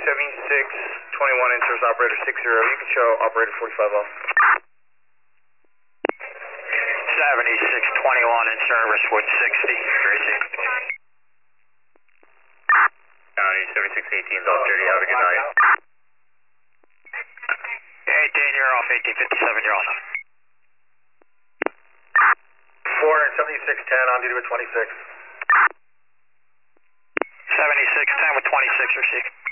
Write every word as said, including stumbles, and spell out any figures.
seventy-six twenty-one in service operator six zero. You can show operator forty-five off. seventy-six twenty-one in service with sixty, Tracy. County seventy-six eighteen is off duty. Have a good night. eighteen, you're off. eighteen fifty-seven, you're on. four seventy-six ten on duty with twenty-six. seventy-six ten with twenty-six, receive.